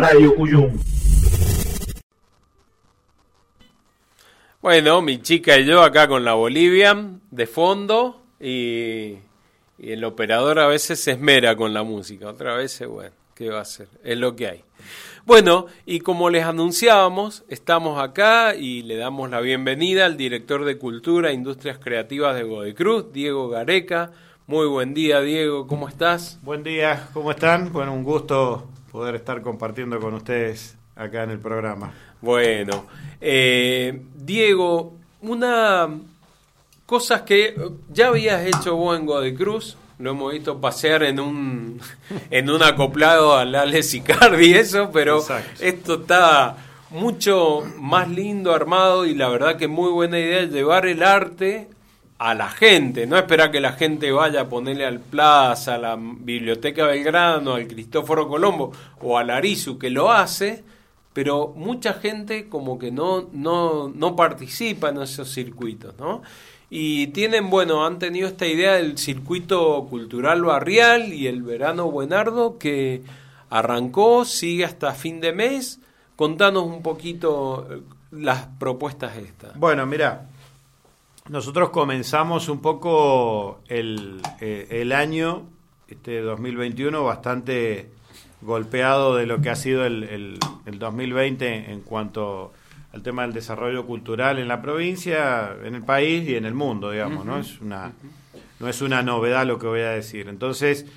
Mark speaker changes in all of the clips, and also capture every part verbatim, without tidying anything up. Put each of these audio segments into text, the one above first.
Speaker 1: Radio Cuyum.
Speaker 2: Bueno, mi chica y yo acá con la Bolivian de fondo y, y el operador a veces se esmera con la música, otra vez, bueno, ¿qué va a hacer? Es lo que hay. Bueno, y como les anunciábamos, estamos acá y le damos la bienvenida al director de Cultura e Industrias Creativas de Godoy Cruz, Diego Gareca. Muy buen día, Diego, ¿cómo estás?
Speaker 3: Buen día, ¿cómo están? Bueno, un gusto poder estar compartiendo con ustedes acá en el programa.
Speaker 2: Bueno, eh, Diego, una cosas que ya habías hecho vos en Godoy Cruz, lo hemos visto pasear en un en un acoplado al Alex Icardi y eso, pero exacto, esto está mucho más lindo armado y la verdad que muy buena idea llevar el arte a la gente, no esperar que la gente vaya a ponerle al Plaza, a la Biblioteca Belgrano, al Cristóforo Colombo o al Arizu, que lo hace, pero mucha gente como que no, no, no participa en esos circuitos, ¿no? Y tienen, bueno, han tenido esta idea del circuito cultural barrial y el verano buenardo que arrancó, sigue hasta fin de mes. Contanos un poquito las propuestas estas.
Speaker 3: Bueno, mira, nosotros comenzamos un poco el, eh, el año este dos mil veintiuno bastante golpeado de lo que ha sido el, el, el dos mil veinte en cuanto al tema del desarrollo cultural en la provincia, en el país y en el mundo, digamos, uh-huh. ¿no? Es una, uh-huh. no es una novedad lo que voy a decir. Entonces,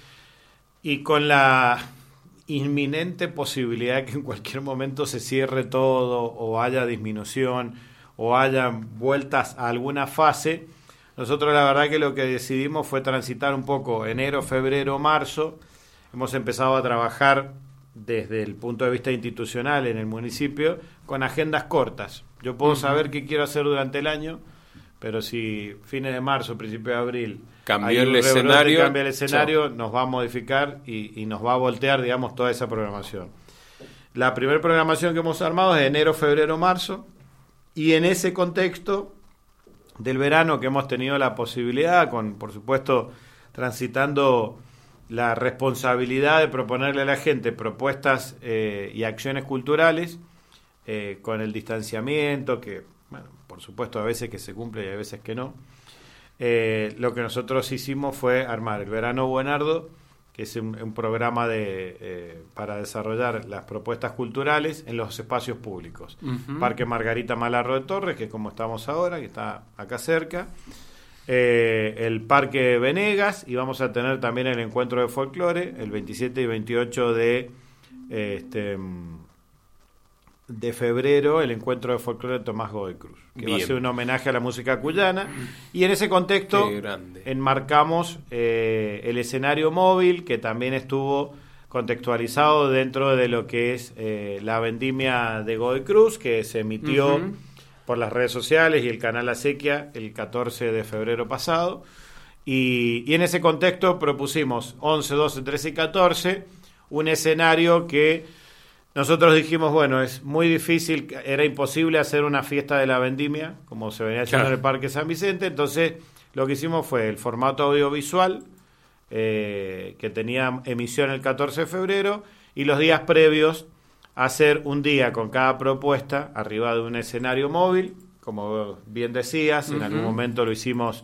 Speaker 3: y con la inminente posibilidad que en cualquier momento se cierre todo o haya disminución o haya vueltas a alguna fase, nosotros la verdad que lo que decidimos fue transitar un poco enero, febrero, marzo. Hemos empezado a trabajar desde el punto de vista institucional en el municipio con agendas cortas. Yo puedo uh-huh. saber qué quiero hacer durante el año, pero si fines de marzo, principio de abril
Speaker 2: cambió el escenario,
Speaker 3: cambia el escenario, nos va a modificar y, y nos va a voltear, digamos, toda esa programación. La primera programación que hemos armado es de enero, febrero, marzo, y en ese contexto del verano que hemos tenido la posibilidad, con por supuesto transitando la responsabilidad de proponerle a la gente propuestas eh, y acciones culturales eh, con el distanciamiento, que, bueno, por supuesto a veces que se cumple y a veces que no. Eh, lo que nosotros hicimos fue armar el Verano Buenardo, que es un, un programa de eh, para desarrollar las propuestas culturales en los espacios públicos. Uh-huh. Parque Margarita Malarro de Torres, que es como estamos ahora, que está acá cerca. Eh, el Parque Venegas, y vamos a tener también el encuentro de folclore el veintisiete y veintiocho de eh, este de febrero, el encuentro de folclore de Tomás Godoy Cruz, que Bien. va a ser un homenaje a la música cuyana, y en ese contexto enmarcamos eh, el escenario móvil, que también estuvo contextualizado dentro de lo que es eh, la vendimia de Godoy Cruz, que se emitió uh-huh. por las redes sociales y el canal Acequia el catorce de febrero pasado, y, y en ese contexto propusimos once, doce, trece y catorce un escenario que nosotros dijimos, bueno, es muy difícil, era imposible hacer una fiesta de la vendimia como se venía haciendo claro. en el Parque San Vicente, entonces lo que hicimos fue el formato audiovisual eh, que tenía emisión el catorce de febrero, y los días previos hacer un día con cada propuesta arriba de un escenario móvil, como bien decías, uh-huh. en algún momento lo hicimos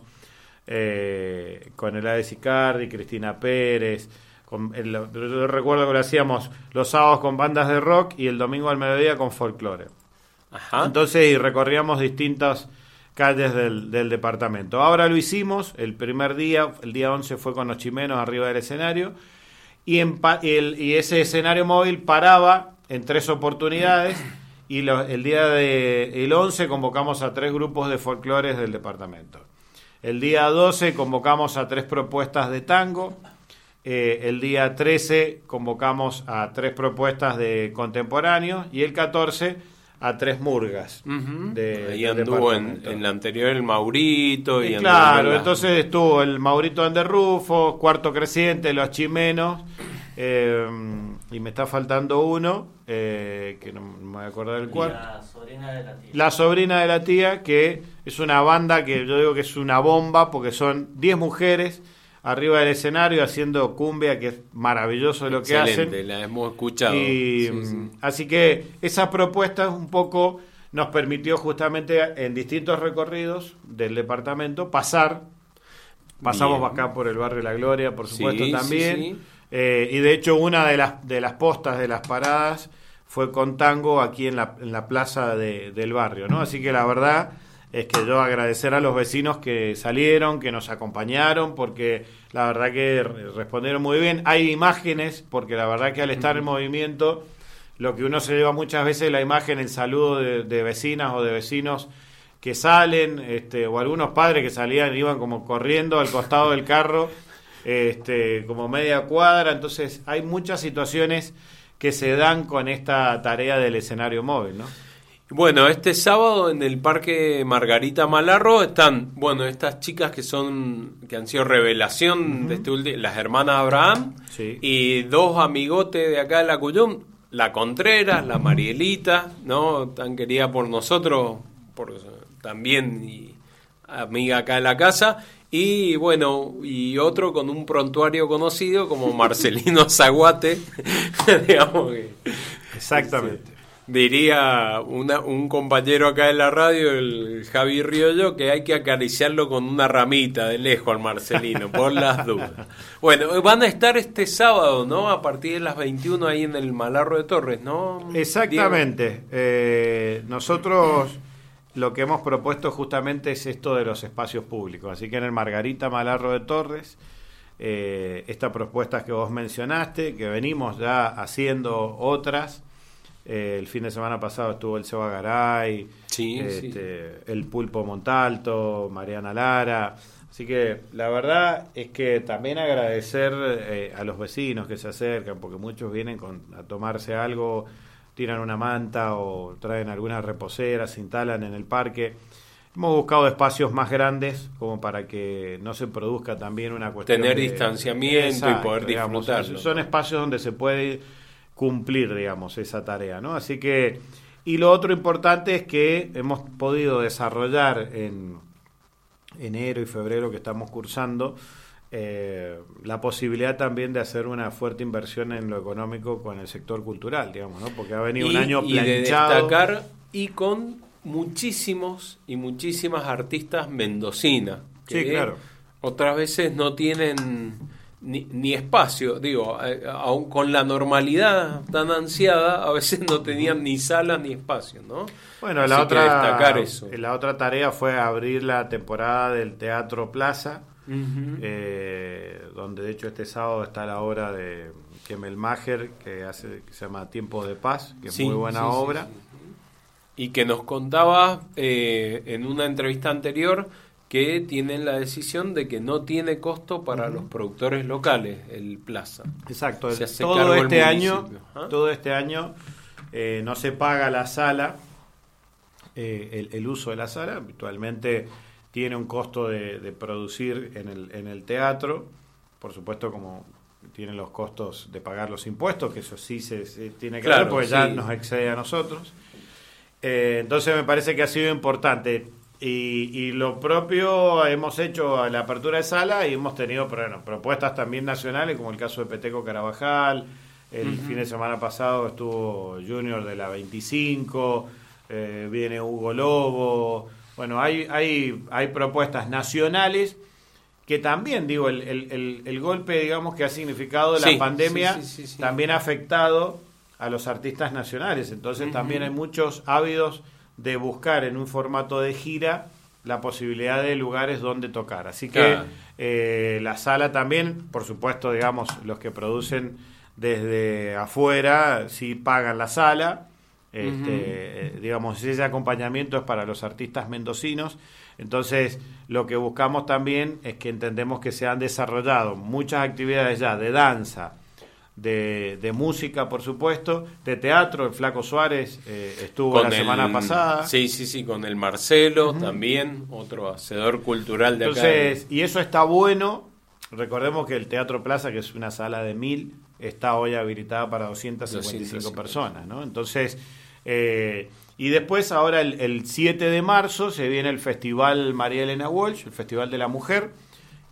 Speaker 3: eh, con el Alex Icardi, Cristina Pérez, con el, yo recuerdo que lo hacíamos los sábados con bandas de rock y el domingo al mediodía con folclore. Ajá. Entonces y recorríamos distintas calles del, del departamento. Ahora lo hicimos, el primer día, el día once fue con los chimenos arriba del escenario, y, en, el, y ese escenario móvil paraba en tres oportunidades, y lo, el día de el once convocamos a tres grupos de folclores del departamento. El día doce convocamos a tres propuestas de tango. Eh, el día trece convocamos a tres propuestas de contemporáneos, y el catorce a tres murgas.
Speaker 2: Uh-huh. de, Ahí anduvo en, en la anterior el Maurito. Y,
Speaker 3: y claro, la... entonces estuvo el Maurito Anderrufo, Cuarto Creciente, Los Chimenos, eh, y me está faltando uno, eh, que no me voy a acordar del cuarto.
Speaker 4: La sobrina de la tía.
Speaker 3: La sobrina de la tía, que es una banda que yo digo que es una bomba, porque son diez mujeres arriba del escenario haciendo cumbia, que es maravilloso lo que
Speaker 2: Excelente,
Speaker 3: hacen.
Speaker 2: la hemos escuchado.
Speaker 3: Y,
Speaker 2: Sí, sí.
Speaker 3: Así que esa propuesta un poco nos permitió justamente en distintos recorridos del departamento pasar. Pasamos
Speaker 2: Bien.
Speaker 3: acá por el barrio La Gloria, por supuesto,
Speaker 2: Sí,
Speaker 3: también.
Speaker 2: sí, sí.
Speaker 3: Eh, y de hecho una de las, de las postas de las paradas fue con tango aquí en la, en la plaza de, del barrio, ¿no? Así que la verdad es que yo agradecer a los vecinos que salieron, que nos acompañaron, porque la verdad que respondieron muy bien. Hay imágenes, porque la verdad que al estar en movimiento, lo que uno se lleva muchas veces es la imagen, el saludo de, de vecinas o de vecinos que salen, este, o algunos padres que salían, iban como corriendo al costado del carro, este, como media cuadra. Entonces hay muchas situaciones que se dan con esta tarea del escenario móvil, ¿no?
Speaker 2: Bueno, este sábado en el Parque Margarita Malarro están, bueno, estas chicas que son, que han sido revelación uh-huh. de este último, las hermanas Abraham,
Speaker 3: sí.
Speaker 2: y dos amigotes de acá de la Cuyum, la Contreras, la Marielita, ¿no? Tan querida por nosotros, por también y amiga acá de la casa, y bueno, y otro con un prontuario conocido como Marcelino Zaguate, digamos que...
Speaker 3: Exactamente.
Speaker 2: Este, diría una, un compañero acá en la radio, el Javi Riollo, que hay que acariciarlo con una ramita de lejos al Marcelino, por las dudas. Bueno, van a estar este sábado, ¿no? A partir de las veintiuna ahí en el Malarro de Torres, ¿no?
Speaker 3: Exactamente. Eh, nosotros lo que hemos propuesto justamente es esto de los espacios públicos. Así que en el Margarita Malarro de Torres, eh, estas propuestas que vos mencionaste, que venimos ya haciendo otras. Eh, el fin de semana pasado estuvo el Seba Garay,
Speaker 2: sí,
Speaker 3: este,
Speaker 2: sí.
Speaker 3: el Pulpo Montalto, Mariana Lara. Así que la verdad es que también agradecer eh, a los vecinos que se acercan, porque muchos vienen con, a tomarse algo, tiran una manta o traen alguna reposera, se instalan en el parque. Hemos buscado espacios más grandes como para que no se produzca también una cuestión
Speaker 2: tener
Speaker 3: de
Speaker 2: distanciamiento. Exacto, y poder
Speaker 3: digamos,
Speaker 2: disfrutarlo.
Speaker 3: Son espacios donde se puede cumplir, digamos, esa tarea, ¿no? Así que, y lo otro importante es que hemos podido desarrollar en enero y febrero que estamos cursando eh, la posibilidad también de hacer una fuerte inversión en lo económico con el sector cultural, digamos, ¿no? Porque ha venido
Speaker 2: y,
Speaker 3: un año
Speaker 2: y
Speaker 3: planchado.
Speaker 2: de destacar, y con muchísimos y muchísimas artistas mendocinas que
Speaker 3: sí, claro.
Speaker 2: otras veces no tienen ni, ni espacio, digo, eh, aún con la normalidad tan ansiada, a veces no tenían ni sala ni espacio, ¿no?
Speaker 3: Bueno,
Speaker 2: Así
Speaker 3: la otra,
Speaker 2: destacar eso.
Speaker 3: la otra tarea fue abrir la temporada del Teatro Plaza,
Speaker 2: uh-huh.
Speaker 3: eh, donde de hecho este sábado está la obra de Kemel Maher, que hace que se llama Tiempo de Paz, que es
Speaker 2: sí,
Speaker 3: muy buena
Speaker 2: sí,
Speaker 3: obra.
Speaker 2: Sí, sí, sí. Y que nos contaba eh, en una entrevista anterior que tienen la decisión de que no tiene costo para uh-huh. los productores locales el Plaza.
Speaker 3: Exacto.
Speaker 2: Se hace
Speaker 3: todo,
Speaker 2: cargo
Speaker 3: este
Speaker 2: el
Speaker 3: año,
Speaker 2: ¿Ah?
Speaker 3: todo este año eh, no se paga la sala, eh, el, el uso de la sala. Habitualmente tiene un costo de, de producir en el, en el teatro, por supuesto como tienen los costos de pagar los impuestos, que eso sí se, se tiene que
Speaker 2: claro,
Speaker 3: ver porque
Speaker 2: sí.
Speaker 3: ya nos excede a nosotros. Eh, entonces me parece que ha sido importante. Y, y lo propio hemos hecho a la apertura de sala y hemos tenido bueno, propuestas también nacionales, como el caso de Peteco Carabajal. El uh-huh. fin de semana pasado estuvo Junior de la veinticinco, eh, viene Hugo Lobo. Bueno, hay, hay, hay propuestas nacionales que también, digo, el, el, el, el golpe, digamos, que ha significado
Speaker 2: sí,
Speaker 3: la pandemia
Speaker 2: sí, sí, sí, sí.
Speaker 3: también ha afectado a los artistas nacionales. Entonces uh-huh. también hay muchos ávidos de buscar en un formato de gira la posibilidad de lugares donde tocar. Así que claro. eh, la sala también, por supuesto, digamos, los que producen desde afuera sí pagan la sala. Este, uh-huh. eh, digamos, ese acompañamiento es para los artistas mendocinos. Entonces, lo que buscamos también es que entendemos que se han desarrollado muchas actividades ya de danza, De, de música, por supuesto, de teatro. El Flaco Suárez eh, estuvo con la el, semana pasada.
Speaker 2: Sí, sí, sí, con el Marcelo uh-huh. también, otro hacedor cultural de
Speaker 3: Entonces,
Speaker 2: acá.
Speaker 3: Y eso está bueno. Recordemos que el Teatro Plaza, que es una sala de mil, está hoy habilitada para doscientas cincuenta y cinco personas, ¿no? Entonces, eh, y después ahora el, el siete de marzo se viene el Festival María Elena Walsh, el Festival de la Mujer,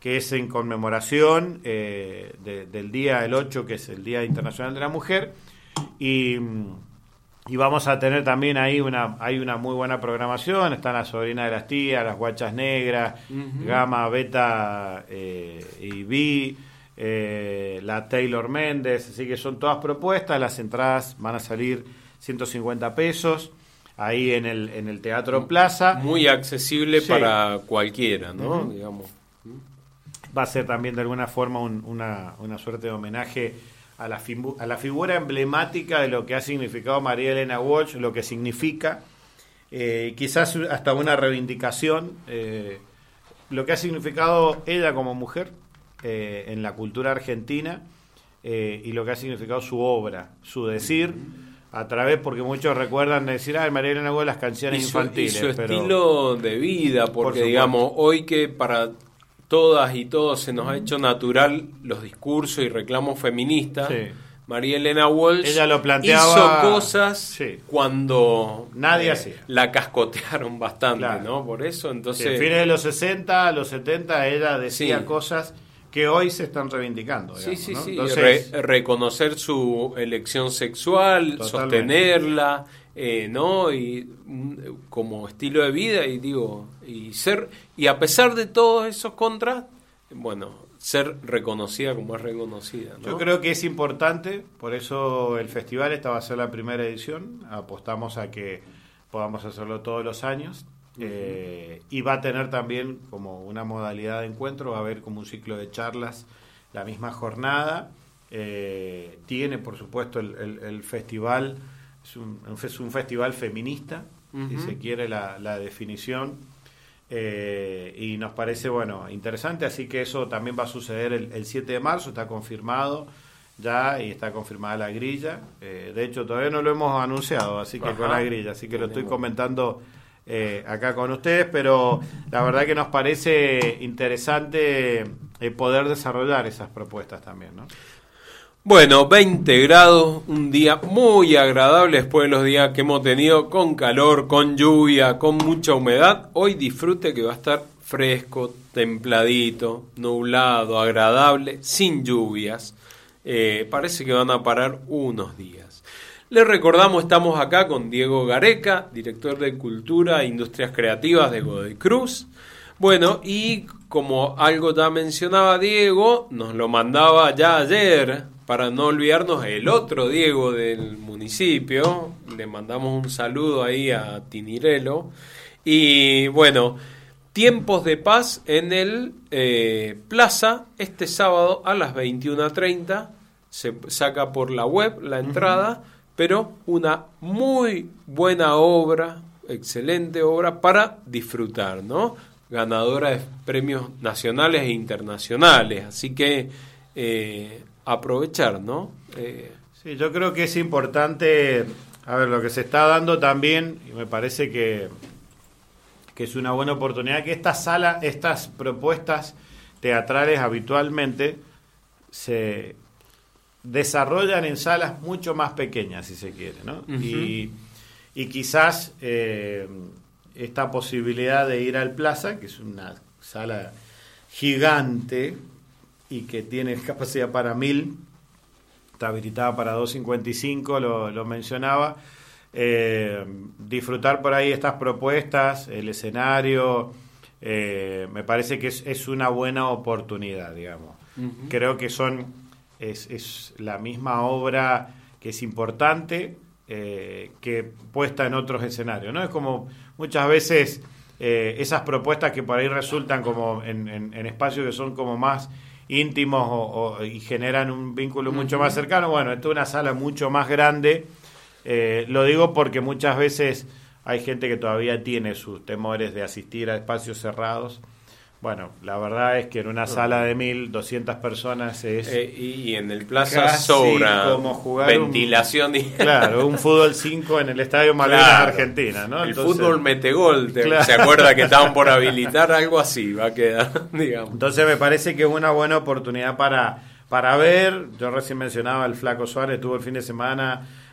Speaker 3: que es en conmemoración eh, de, del día, el ocho, que es el Día Internacional de la Mujer, y, y vamos a tener también ahí una, hay una muy buena programación, están las sobrinas de las tías, las guachas negras, uh-huh. Gama, Beta eh, y B, eh, la Taylor Méndez, así que son todas propuestas, las entradas van a salir ciento cincuenta pesos, ahí en el, en el Teatro Plaza.
Speaker 2: Muy accesible sí. para cualquiera, ¿no?
Speaker 3: Uh-huh.
Speaker 2: Digamos.
Speaker 3: Va a ser también de alguna forma un, una, una suerte de homenaje a la, figu- a la figura emblemática de lo que ha significado María Elena Walsh, lo que significa, eh, quizás hasta una reivindicación, eh, lo que ha significado ella como mujer eh, en la cultura argentina eh, y lo que ha significado su obra, su decir, a través, porque muchos recuerdan decir, ah, María Elena Walsh, las canciones
Speaker 2: y su,
Speaker 3: infantiles.
Speaker 2: Y su
Speaker 3: pero,
Speaker 2: estilo de vida, porque por digamos, hoy que para todas y todos se nos ha hecho natural los discursos y reclamos feministas, sí. María Elena Walsh
Speaker 3: ella lo planteaba,
Speaker 2: hizo cosas
Speaker 3: sí.
Speaker 2: cuando
Speaker 3: nadie
Speaker 2: eh,
Speaker 3: hacía.
Speaker 2: La cascotearon bastante, claro. ¿no? Por eso, entonces...
Speaker 3: Sí, a fines de los sesenta, los setenta, ella decía
Speaker 2: sí.
Speaker 3: cosas que hoy se están reivindicando. Digamos,
Speaker 2: sí, sí,
Speaker 3: ¿no?
Speaker 2: sí.
Speaker 3: Entonces,
Speaker 2: Re- reconocer su elección sexual, totalmente. Sostenerla, eh, ¿no? Y mm, como estilo de vida, y digo, y ser, y a pesar de todos esos contras, bueno, ser reconocida como es reconocida, ¿no?
Speaker 3: Yo creo que es importante, por eso el festival, esta va a ser la primera edición, apostamos a que podamos hacerlo todos los años. Uh-huh. Eh, y va a tener también como una modalidad de encuentro, va a haber como un ciclo de charlas la misma jornada. Eh, tiene por supuesto el, el, el festival, es un, es un festival feminista, uh-huh. si se quiere la, la definición, eh, y nos parece bueno interesante, así que eso también va a suceder el, el siete de marzo, está confirmado ya y está confirmada la grilla, eh, de hecho todavía no lo hemos anunciado, así que Ajá. con la grilla, así que lo estoy comentando Eh, acá con ustedes, pero la verdad que nos parece interesante eh, poder desarrollar esas propuestas también, ¿no?
Speaker 2: Bueno, veinte grados, un día muy agradable después de los días que hemos tenido con calor, con lluvia, con mucha humedad. Hoy disfrute que va a estar fresco, templadito, nublado, agradable, sin lluvias. Eh, parece que van a parar unos días. Les recordamos, estamos acá con Diego Gareca, director de Cultura e Industrias Creativas de Godoy Cruz. Bueno, y como algo ya mencionaba Diego, nos lo mandaba ya ayer, para no olvidarnos, el otro Diego del municipio. Le mandamos un saludo ahí a Tinirelo. Y bueno, Tiempos de Paz en el eh, Plaza, este sábado a las veintiuna treinta. Se saca por la web la entrada. Uh-huh. Pero una muy buena obra, excelente obra para disfrutar, ¿no? Ganadora de premios nacionales e internacionales, así que eh, aprovechar, ¿no? Eh,
Speaker 3: sí, yo creo que es importante, a ver, lo que se está dando también, y me parece que, que es una buena oportunidad, que esta sala, estas propuestas teatrales habitualmente se desarrollan en salas mucho más pequeñas, si se quiere, ¿no? Uh-huh. Y, y quizás eh, esta posibilidad de ir al Plaza, que es una sala gigante y que tiene capacidad para mil, está habilitada para doscientos cincuenta y cinco, lo, lo mencionaba, eh, disfrutar por ahí estas propuestas, el escenario, eh, me parece que es, es una buena oportunidad, digamos. Uh-huh. Creo que son Es, es la misma obra que es importante eh, que puesta en otros escenarios, ¿no? Es como muchas veces eh, esas propuestas que por ahí resultan como en, en, en espacios que son como más íntimos o, o, y generan un vínculo uh-huh. mucho más cercano. Bueno, esta es una sala mucho más grande, eh, lo digo porque muchas veces hay gente que todavía tiene sus temores de asistir a espacios cerrados. Bueno, la verdad es que en una sala de mil doscientas personas es...
Speaker 2: Eh, y en el Plaza sobra
Speaker 3: como jugar
Speaker 2: ventilación.
Speaker 3: Un,
Speaker 2: y...
Speaker 3: Claro, un fútbol cinco en el Estadio Malvinas, claro, Argentina, ¿no?
Speaker 2: El
Speaker 3: Entonces,
Speaker 2: fútbol metegol,
Speaker 3: claro.
Speaker 2: ¿Se acuerda que estaban por habilitar? Algo así va a quedar, digamos.
Speaker 3: Entonces me parece que es una buena oportunidad para, para ver. Yo recién mencionaba el Flaco Suárez, estuvo el fin de semana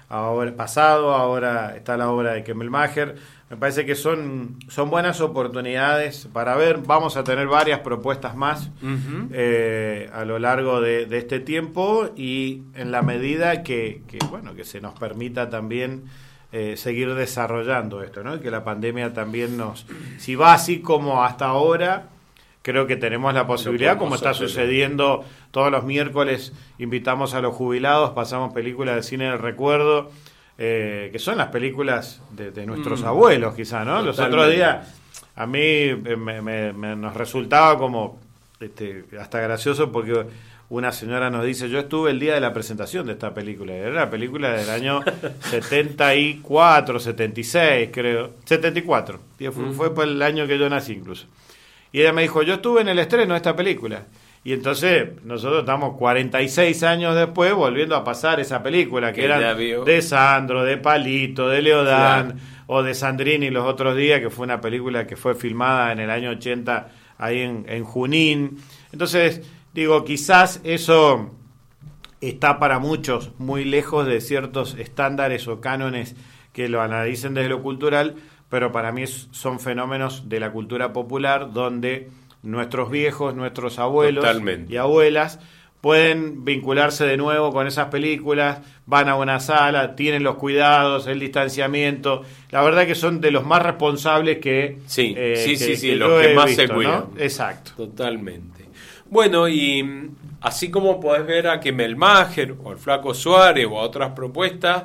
Speaker 3: ahora pasado, ahora está la obra de Kemmelmacher. Me parece que son, son buenas oportunidades para ver. Vamos a tener varias propuestas más uh-huh. eh, a lo largo de, de este tiempo, y en la medida que, que bueno, que se nos permita también eh, seguir desarrollando esto, ¿no? Que la pandemia también nos, si va así como hasta ahora, creo que tenemos la posibilidad, como está sucediendo todos los miércoles, invitamos a los jubilados, pasamos películas de cine del recuerdo. Eh, que son las películas de, de nuestros mm. abuelos, quizá, ¿no? Totalmente. Los otros días, a mí eh, me, me, me nos resultaba como este, hasta gracioso, porque una señora nos dice, yo estuve el día de la presentación de esta película, era la película del año setenta y cuatro, setenta y seis, creo, setenta y cuatro, fue, mm. fue por el año que yo nací incluso. Y ella me dijo, yo estuve en el estreno de esta película. Y entonces nosotros estamos cuarenta y seis años después volviendo a pasar esa película, que era de Sandro, de Palito, de Leodán, claro. o de Sandrini los otros días, que fue una película que fue filmada en el año ochenta ahí en, en Junín. Entonces, digo, quizás eso está para muchos muy lejos de ciertos estándares o cánones que lo analicen desde lo cultural, pero para mí es, son fenómenos de la cultura popular donde nuestros viejos, nuestros abuelos Totalmente. Y abuelas pueden vincularse de nuevo con esas películas, van a una sala, tienen los cuidados, el distanciamiento. La verdad que son de los más responsables que
Speaker 2: sí,
Speaker 3: eh,
Speaker 2: sí,
Speaker 3: que,
Speaker 2: sí, sí,
Speaker 3: que
Speaker 2: los que más
Speaker 3: visto,
Speaker 2: se cuidan.
Speaker 3: ¿no? Exacto.
Speaker 2: Totalmente. Bueno, y así como podés ver a Kemmelmacher o al Flaco Suárez o a otras propuestas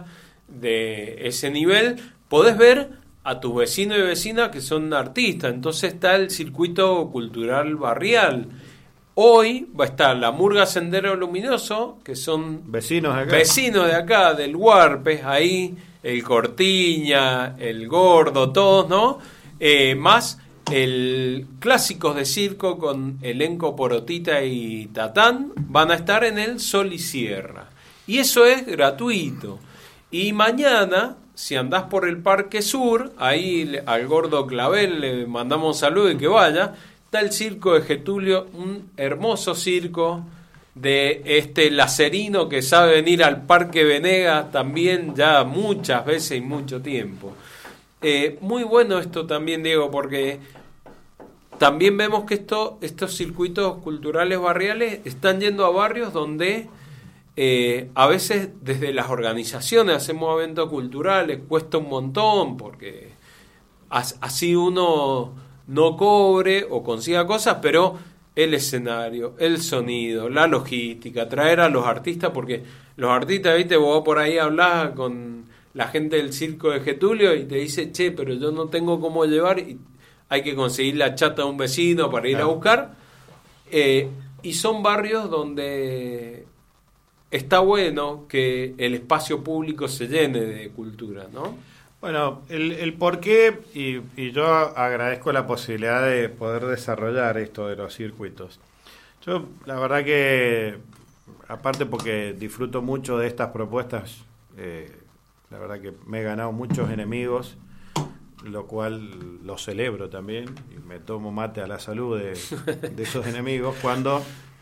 Speaker 2: de ese nivel, podés ver a tus vecinos y vecinas que son artistas. Entonces está el circuito cultural barrial. Hoy va a estar la Murga Sendero Luminoso, que son
Speaker 3: vecinos de acá,
Speaker 2: vecinos de acá, del Huarpes, ahí el Cortiña, el Gordo, todos, ¿no? Eh, más el Clásicos de Circo con elenco Porotita y Tatán, van a estar en el Sol y Sierra. Y eso es gratuito. Y mañana, si andás por el Parque Sur, ahí al Gordo Clavel le mandamos un saludo y que vaya, está el Circo de Getulio, un hermoso circo de este lacerino que sabe venir al Parque Venegas también ya muchas veces y mucho tiempo. Eh, muy bueno esto también, Diego, porque también vemos que esto, estos circuitos culturales barriales están yendo a barrios donde Eh, a veces desde las organizaciones hacemos eventos culturales, cuesta un montón porque as, así uno no cobre o consiga cosas, pero el escenario, el sonido, la logística, traer a los artistas, porque los artistas, viste, vos por ahí hablás con la gente del circo de Getulio y te dice, che, pero yo no tengo cómo llevar, y hay que conseguir la chata de un vecino para ir claro. a buscar, eh, y son barrios donde está bueno que el espacio público se llene de cultura, ¿no?
Speaker 3: Bueno, el, el por qué, y, y yo agradezco la posibilidad de poder desarrollar esto de los circuitos. Yo, la verdad que, aparte porque disfruto mucho de estas propuestas, eh, la verdad que me he ganado muchos enemigos, lo cual lo celebro también, y me tomo mate a la salud de, de esos enemigos, cuando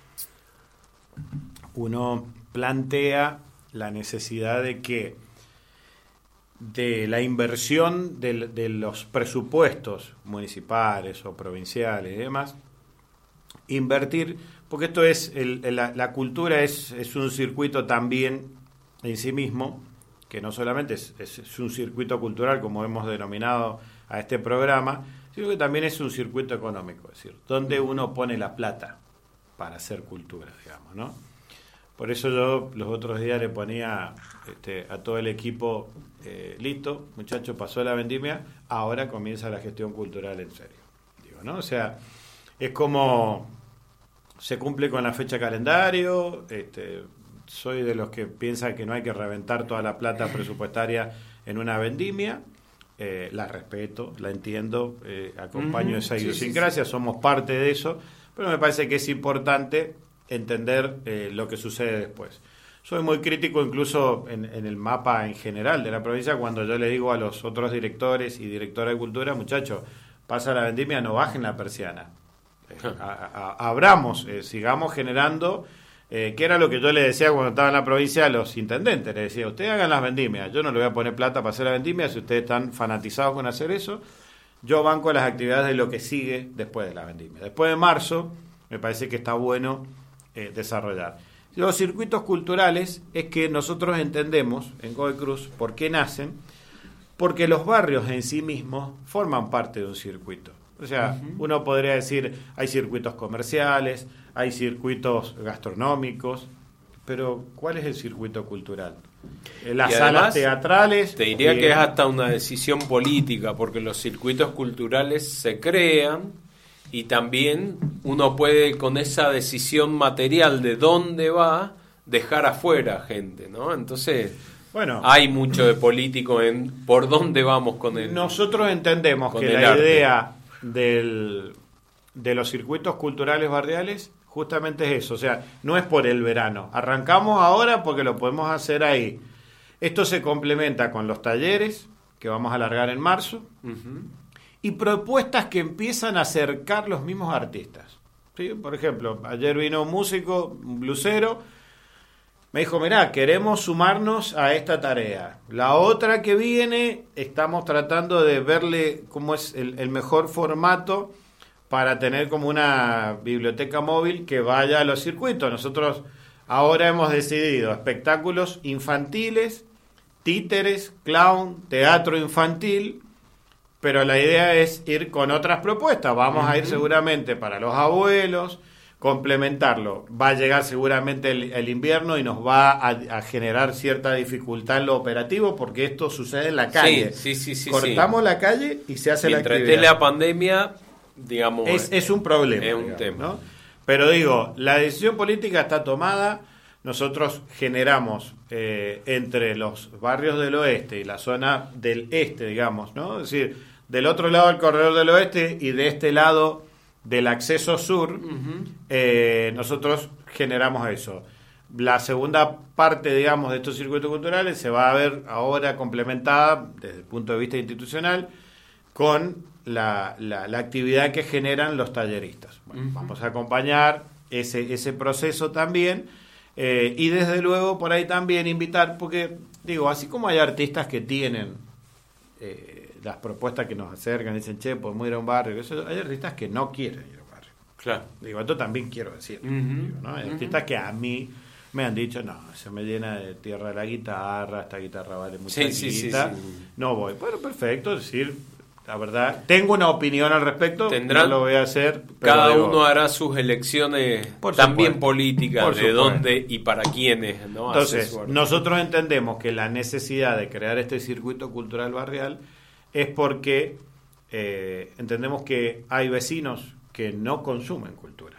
Speaker 3: uno plantea la necesidad de que de la inversión de, de los presupuestos municipales o provinciales y demás, invertir, porque esto es, el, la, la cultura es, es un circuito también en sí mismo, que no solamente es, es, es un circuito cultural como hemos denominado a este programa, sino que también es un circuito económico, es decir, donde uno pone la plata para hacer cultura, digamos, ¿no? Por eso yo los otros días le ponía este, a todo el equipo, eh, listo, muchachos, pasó la vendimia, ahora comienza la gestión cultural en serio. Digo, ¿no? O sea, es como se cumple con la fecha calendario, este, soy de los que piensan que no hay que reventar toda la plata presupuestaria en una vendimia, eh, la respeto, la entiendo, eh, acompaño mm, esa idiosincrasia, sí, sí, sí. Somos parte de eso, pero me parece que es importante entender eh, lo que sucede después. Soy muy crítico incluso en, en el mapa en general de la provincia cuando yo le digo a los otros directores y directoras de cultura, muchachos, pasa la vendimia, no bajen la persiana, eh, a, a, abramos, eh, sigamos generando Eh, que era lo que yo le decía cuando estaba en la provincia a los intendentes. Le decía, ustedes hagan las vendimias, yo no le voy a poner plata para hacer la vendimia, si ustedes están fanatizados con hacer eso, yo banco las actividades de lo que sigue después de la vendimia. Después de marzo, me parece que está bueno eh, desarrollar. Los circuitos culturales es que nosotros entendemos en Godoy Cruz por qué nacen, porque los barrios en sí mismos forman parte de un circuito. O sea, uh-huh. uno podría decir, hay circuitos comerciales, hay circuitos gastronómicos, pero ¿cuál es el circuito cultural? Las
Speaker 2: y
Speaker 3: salas
Speaker 2: además,
Speaker 3: teatrales...
Speaker 2: Te diría
Speaker 3: eh,
Speaker 2: que es hasta una decisión política, porque los circuitos culturales se crean y también uno puede, con esa decisión material de dónde va, dejar afuera gente, ¿no? Entonces... Bueno, hay mucho de político en por dónde vamos con el
Speaker 3: Nosotros entendemos que la arte. idea del, de los circuitos culturales barriales justamente es eso, o sea, no es por el verano. Arrancamos ahora porque lo podemos hacer ahí. Esto se complementa con los talleres que vamos a alargar en marzo uh-huh. y propuestas que empiezan a acercar los mismos artistas. ¿Sí? Por ejemplo, ayer vino un músico, un blusero. Me dijo, mirá, queremos sumarnos a esta tarea. La otra que viene, estamos tratando de verle cómo es el, el mejor formato para tener como una biblioteca móvil que vaya a los circuitos. Nosotros ahora hemos decidido espectáculos infantiles, títeres, clown, teatro infantil, pero la idea es ir con otras propuestas. Vamos uh-huh. a ir seguramente para los abuelos, complementarlo. Va a llegar seguramente el, el invierno y nos va a, a generar cierta dificultad en lo operativo porque esto sucede en la calle.
Speaker 2: Sí, sí, sí, sí,
Speaker 3: Cortamos
Speaker 2: sí.
Speaker 3: la calle y se hace
Speaker 2: Mientras
Speaker 3: la actividad.
Speaker 2: esté la pandemia, digamos...
Speaker 3: Es, es un problema.
Speaker 2: Es un
Speaker 3: digamos,
Speaker 2: tema.
Speaker 3: ¿no? Pero digo, la decisión política está tomada. Nosotros generamos eh, entre los barrios del oeste y la zona del este, digamos, ¿no? Es decir, del otro lado del corredor del oeste y de este lado del acceso sur, uh-huh. eh, nosotros generamos eso. La segunda parte, digamos, de estos circuitos culturales se va a ver ahora complementada desde el punto de vista institucional con la, la, la actividad que generan los talleristas. Bueno, uh-huh. Vamos a acompañar ese, ese proceso también eh, y desde luego por ahí también invitar, porque digo, así como hay artistas que tienen eh, las propuestas que nos acercan, dicen, che, podemos ir a un barrio, eso, hay artistas que no quieren ir a un barrio. Claro. Digo, esto también quiero decir. Uh-huh. Digo, ¿no? Hay uh-huh. artistas que a mí me han dicho, no, se me llena de tierra la guitarra, esta guitarra vale mucha
Speaker 2: sí,
Speaker 3: guita,
Speaker 2: sí, sí, sí.
Speaker 3: no voy. Bueno, perfecto, es decir, la verdad, tengo una opinión al respecto,
Speaker 2: Tendrán,
Speaker 3: no lo voy a hacer. Pero
Speaker 2: cada
Speaker 3: digo,
Speaker 2: uno hará sus elecciones
Speaker 3: por
Speaker 2: también
Speaker 3: supuesto,
Speaker 2: políticas,
Speaker 3: por
Speaker 2: de
Speaker 3: supuesto.
Speaker 2: dónde y para quiénes, ¿no?
Speaker 3: Entonces, nosotros entendemos que la necesidad de crear este circuito cultural barrial es porque eh, entendemos que hay vecinos que no consumen cultura.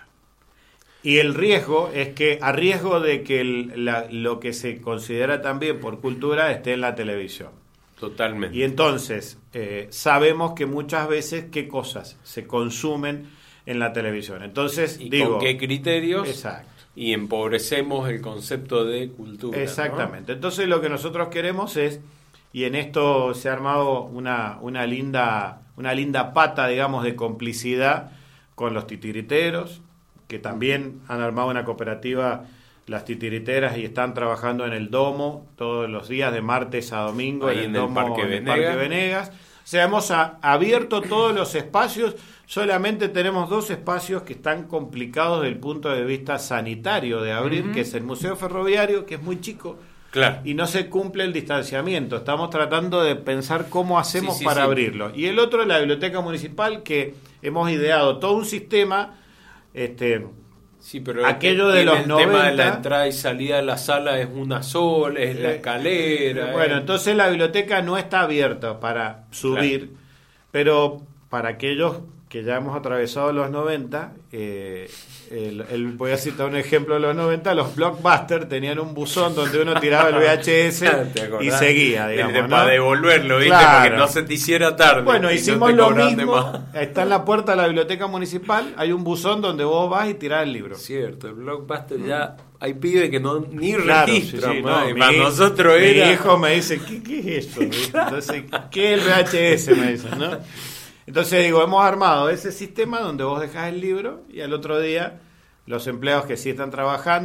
Speaker 3: Y el riesgo es que, a riesgo de que el, la, lo que se considera también por cultura esté en la televisión.
Speaker 2: Totalmente.
Speaker 3: Y entonces, eh, sabemos que muchas veces qué cosas se consumen en la televisión. Entonces,
Speaker 2: ¿Y
Speaker 3: digo,
Speaker 2: con qué criterios?
Speaker 3: Exacto.
Speaker 2: Y empobrecemos el concepto de cultura.
Speaker 3: Exactamente.
Speaker 2: ¿no?
Speaker 3: Entonces, lo que nosotros queremos es, y en esto se ha armado una, una linda, una linda pata, digamos, de complicidad con los titiriteros, que también han armado una cooperativa, las titiriteras, y están trabajando en el Domo todos los días de martes a domingo.
Speaker 2: Ahí
Speaker 3: en el,
Speaker 2: en
Speaker 3: Domo,
Speaker 2: el Parque
Speaker 3: en el
Speaker 2: Venegas.
Speaker 3: Parque Venegas. O sea, hemos a, abierto todos los espacios, solamente tenemos dos espacios que están complicados desde el punto de vista sanitario de abrir, uh-huh. que es el Museo Ferroviario, que es muy chico,
Speaker 2: claro.
Speaker 3: y no se cumple el distanciamiento. Estamos tratando de pensar cómo hacemos
Speaker 2: sí, sí,
Speaker 3: para
Speaker 2: sí.
Speaker 3: abrirlo. Y el otro es la Biblioteca Municipal, que hemos ideado todo un sistema... este
Speaker 2: Sí, pero
Speaker 3: aquello de los
Speaker 2: el
Speaker 3: noventa,
Speaker 2: tema de la entrada y salida de la sala es una sola, es la escalera.
Speaker 3: Bueno,
Speaker 2: eh.
Speaker 3: entonces la biblioteca no está abierta para subir, claro. pero para aquellos que ya hemos atravesado los noventa, eh, el, el, voy a citar un ejemplo de los noventa, los Blockbuster tenían un buzón donde uno tiraba el V H S y seguía, digamos,
Speaker 2: de,
Speaker 3: ¿no?
Speaker 2: Para devolverlo, ¿viste?
Speaker 3: Claro.
Speaker 2: Para que no se te hiciera tarde.
Speaker 3: Bueno, hicimos
Speaker 2: no
Speaker 3: lo mismo. Está en la puerta de la biblioteca municipal, hay un buzón donde vos vas y tirás el libro.
Speaker 2: Cierto, el Blockbuster ya hay pibes que no ni
Speaker 3: claro,
Speaker 2: registran.
Speaker 3: sí, sí,
Speaker 2: no,
Speaker 3: mi,
Speaker 2: para nosotros
Speaker 3: mi
Speaker 2: era...
Speaker 3: hijo me dice, ¿qué, qué es eso? Entonces, ¿qué es el V H S? Me dicen, ¿no? Entonces digo, hemos armado ese sistema donde vos dejás el libro y al otro día los empleados que sí están trabajando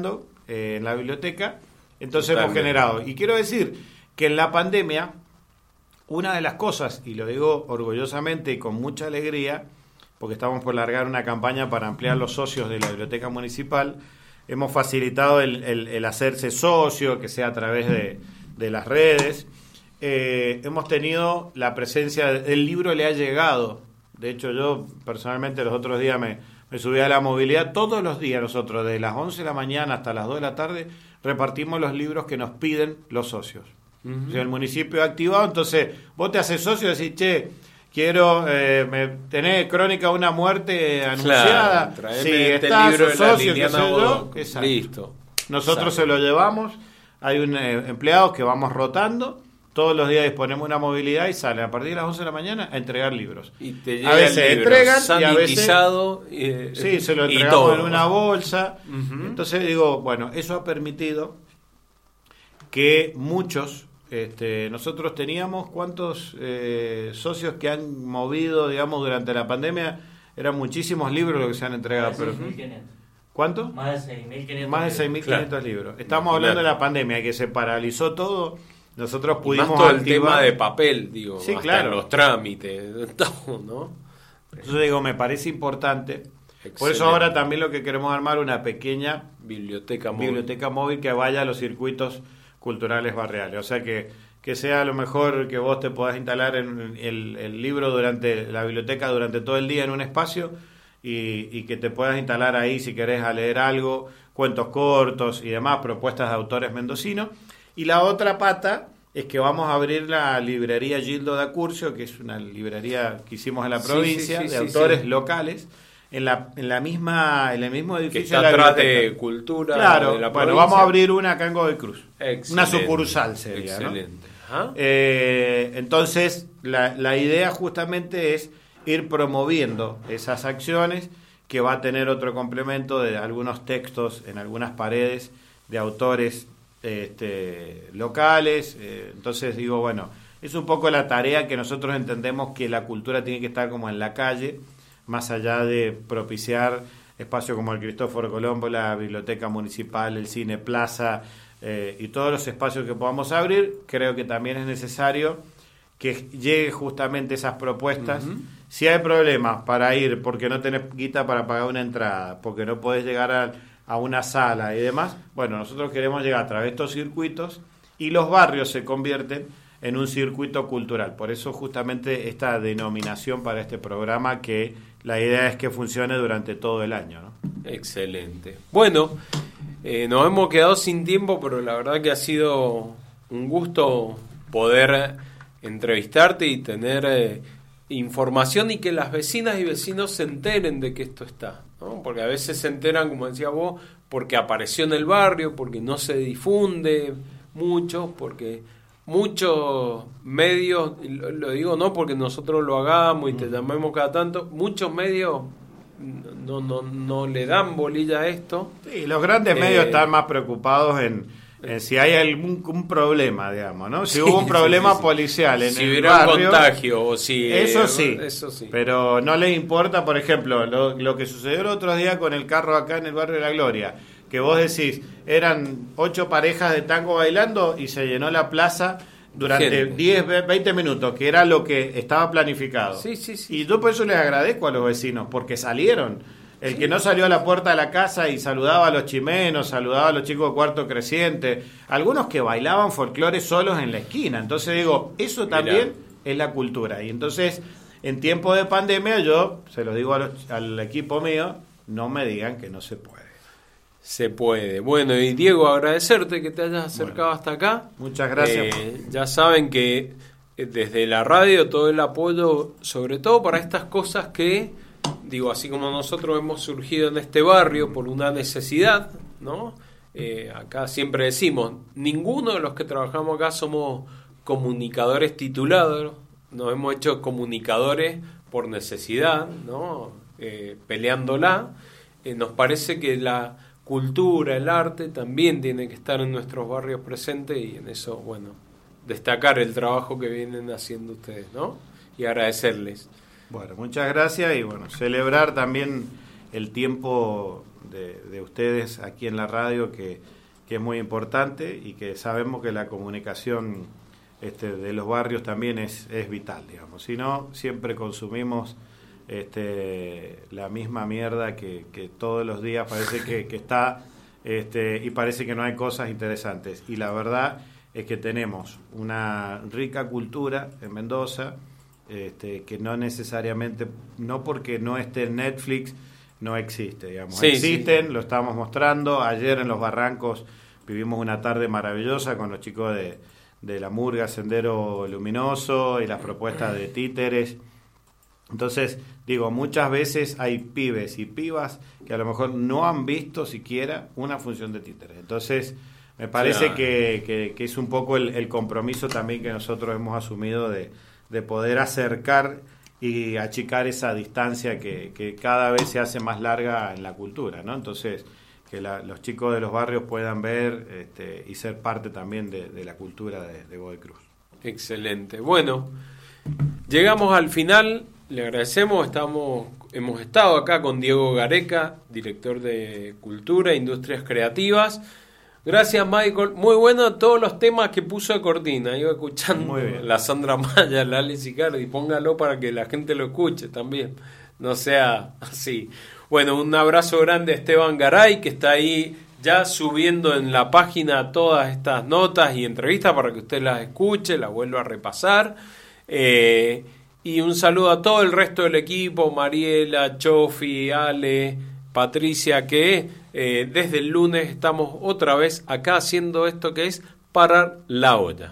Speaker 3: eh, en la biblioteca. Entonces
Speaker 2: Totalmente.
Speaker 3: hemos generado. Y quiero decir que en la pandemia, una de las cosas, y lo digo orgullosamente y con mucha alegría, porque estamos por largar una campaña para ampliar los socios de la biblioteca municipal, hemos facilitado el, el, el hacerse socio, que sea a través de, de las redes. Eh, hemos tenido la presencia, el libro le ha llegado. De hecho, yo personalmente los otros días me, me subí a la movilidad. Todos los días nosotros, desde las once de la mañana hasta las dos de la tarde, repartimos los libros que nos piden los socios. Uh-huh. O sea, el municipio ha activado, entonces vos te haces socio y decís, che, quiero eh, me, tener crónica de una muerte anunciada.
Speaker 2: Claro,
Speaker 3: sí,
Speaker 2: este
Speaker 3: está
Speaker 2: libro
Speaker 3: su
Speaker 2: de la
Speaker 3: socio, qué sé
Speaker 2: Liliana
Speaker 3: yo.
Speaker 2: Bodoc.
Speaker 3: Exacto.
Speaker 2: Listo.
Speaker 3: Nosotros
Speaker 2: Exacto.
Speaker 3: se lo llevamos. Hay un eh, empleados que vamos rotando. Todos los días disponemos una movilidad y salen a partir de las once de la mañana a entregar libros.
Speaker 2: Y te llega
Speaker 3: a veces
Speaker 2: el libro
Speaker 3: entregan
Speaker 2: sanitizado,
Speaker 3: y a veces,
Speaker 2: eh,
Speaker 3: sí, se lo
Speaker 2: y
Speaker 3: entregamos
Speaker 2: todo.
Speaker 3: en una bolsa.
Speaker 2: Uh-huh.
Speaker 3: Entonces digo, bueno, eso ha permitido que muchos, este, nosotros teníamos cuántos eh, socios que han movido, digamos, durante la pandemia, eran muchísimos libros los que se han entregado. Pero, ¿cuánto?
Speaker 1: Más de seis mil quinientos.
Speaker 3: Más de seis mil quinientos
Speaker 2: claro.
Speaker 3: libros. Estamos hablando de la pandemia, que se paralizó todo. Nosotros
Speaker 2: Y
Speaker 3: pudimos
Speaker 2: más todo
Speaker 3: activar...
Speaker 2: el tema de papel, digo,
Speaker 3: Sí,
Speaker 2: hasta
Speaker 3: claro.
Speaker 2: en los trámites, todo, ¿no?
Speaker 3: Yo digo, me parece importante.
Speaker 2: Excelente.
Speaker 3: Por eso ahora también lo que queremos armar una pequeña
Speaker 2: biblioteca móvil.
Speaker 3: biblioteca móvil que vaya a los circuitos culturales barriales. O sea que, que sea a lo mejor que vos te podás instalar en el, el libro durante la biblioteca durante todo el día en un espacio y, y que te puedas instalar ahí si querés a leer algo, cuentos cortos y demás, propuestas de autores mendocinos. Y la otra pata es que vamos a abrir la librería Gildo da Curcio, que es una librería que hicimos en la provincia,
Speaker 2: sí, sí, sí,
Speaker 3: de
Speaker 2: sí,
Speaker 3: autores
Speaker 2: sí.
Speaker 3: locales, en la, en la misma, en el mismo
Speaker 2: Que
Speaker 3: edificio
Speaker 2: está
Speaker 3: de la
Speaker 2: atrás
Speaker 3: biblioteca.
Speaker 2: de cultura
Speaker 3: Claro,
Speaker 2: de la
Speaker 3: bueno,
Speaker 2: provincia.
Speaker 3: vamos a abrir una acá en Godoy Cruz.
Speaker 2: Excelente.
Speaker 3: Una sucursal sería, ¿no?
Speaker 2: Excelente. Ajá.
Speaker 3: Eh, entonces, la, la idea justamente es ir promoviendo esas acciones, que va a tener otro complemento de algunos textos en algunas paredes de autores este, locales. Eh, entonces digo, bueno, es un poco la tarea que nosotros entendemos que la cultura tiene que estar como en la calle, más allá de propiciar espacios como el Cristóforo Colombo, la Biblioteca Municipal, el Cine Plaza eh, y todos los espacios que podamos abrir. Creo que también es necesario que llegue justamente esas propuestas. Uh-huh. Si hay problemas para ir porque no tenés guita para pagar una entrada, porque no podés llegar a, a una sala y demás, bueno, nosotros queremos llegar a través de estos circuitos y los barrios se convierten en un circuito cultural. Por eso justamente esta denominación para este programa, que la idea es que funcione durante todo el año, ¿no?
Speaker 2: Excelente. Bueno, eh, nos hemos quedado sin tiempo, pero la verdad que ha sido un gusto poder entrevistarte y tener eh, información y que las vecinas y vecinos se enteren de que esto está, ¿no? Porque a veces se enteran, como decías vos, porque apareció en el barrio, porque no se difunde mucho, porque muchos medios, lo, lo digo no porque nosotros lo hagamos y te llamemos cada tanto, muchos medios no, no, no le dan bolilla a esto.
Speaker 3: Sí, los grandes
Speaker 2: eh,
Speaker 3: medios están más preocupados en Eh, si hay algún un problema, digamos, ¿no? Si
Speaker 2: sí,
Speaker 3: hubo un problema
Speaker 2: sí, sí.
Speaker 3: policial en
Speaker 2: si
Speaker 3: el
Speaker 2: hubiera
Speaker 3: barrio,
Speaker 2: un contagio o si
Speaker 3: eso
Speaker 2: eh,
Speaker 3: sí,
Speaker 2: eso sí,
Speaker 3: pero no les importa, por ejemplo, lo, lo que sucedió el otro día con el carro acá en el barrio de La Gloria, que vos decís, eran ocho parejas de tango bailando y se llenó la plaza durante
Speaker 2: Gente.
Speaker 3: diez, veinte minutos, que era lo que estaba planificado.
Speaker 2: Sí, sí, sí,
Speaker 3: y
Speaker 2: sí.
Speaker 3: yo por eso les agradezco a los vecinos, porque salieron. El que no salió a la puerta de la casa y saludaba a los chimenos, saludaba a los chicos de cuarto creciente, algunos que bailaban folclore solos en la esquina. Entonces digo, eso también Mirá. es la cultura. Y entonces, en tiempo de pandemia, yo se lo digo a los, al equipo mío, no me digan que no se puede.
Speaker 2: Se puede. Bueno, y Diego, agradecerte que te hayas acercado
Speaker 3: bueno,
Speaker 2: hasta acá.
Speaker 3: Muchas gracias.
Speaker 2: Eh, ya saben que desde la radio todo el apoyo, sobre todo para estas cosas que... Digo, así como nosotros hemos surgido en este barrio por una necesidad, ¿no? Eh, acá siempre decimos, ninguno de los que trabajamos acá somos comunicadores titulados, nos hemos hecho comunicadores por necesidad, ¿no? Eh, peleándola. Eh, nos parece que la cultura, el arte también tiene que estar en nuestros barrios presentes y en eso, bueno, destacar el trabajo que vienen haciendo ustedes, ¿no? Y agradecerles.
Speaker 3: Bueno, muchas gracias y bueno, celebrar también el tiempo de, de ustedes aquí en la radio, que, que es muy importante y que sabemos que la comunicación este, de los barrios también es, es vital, digamos. Si no, siempre consumimos este, la misma mierda que, que todos los días parece que, que está este, y parece que no hay cosas interesantes. Y la verdad es que tenemos una rica cultura en Mendoza, este, que no necesariamente, no porque no esté en Netflix, no existe, digamos. Sí, existen, sí. Lo estamos mostrando. Ayer en Los Barrancos vivimos una tarde maravillosa con los chicos de, de la Murga Sendero Luminoso y las propuestas de títeres. Entonces, digo, muchas veces hay pibes y pibas que a lo mejor no han visto siquiera una función de títeres. Entonces, me parece claro. que, que, que es un poco el, el compromiso también que nosotros hemos asumido de, de poder acercar y achicar esa distancia que, que cada vez se hace más larga en la cultura, ¿no? Entonces, que la, los chicos de los barrios puedan ver este, y ser parte también de, de la cultura de, de Godoy Cruz.
Speaker 2: Excelente. Bueno, llegamos al final. Le agradecemos. Estamos, hemos estado acá con Diego Gareca, director de Cultura e Industrias Creativas. Gracias, Michael. Muy bueno todos los temas que puso de cortina. Iba escuchando la Sandra Maya, la Ale Sicardi. Póngalo para que la gente lo escuche también. No sea así. Bueno, un abrazo grande a Esteban Garay, que está ahí ya subiendo en la página todas estas notas y entrevistas para que usted las escuche, las vuelva a repasar. Eh, y un saludo a todo el resto del equipo, Mariela, Chofi, Ale, Patricia, que eh, desde el lunes estamos otra vez acá haciendo esto que es Parar la Olla.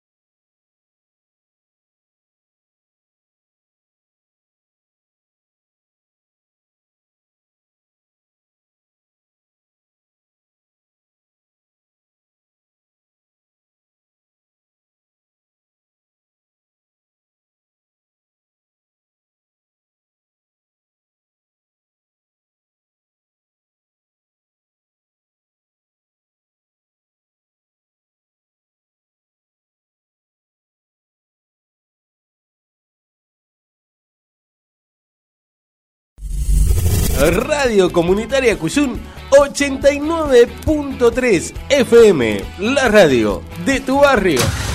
Speaker 1: Radio Comunitaria Cuyún ochenta y nueve punto tres F M, la radio de tu barrio.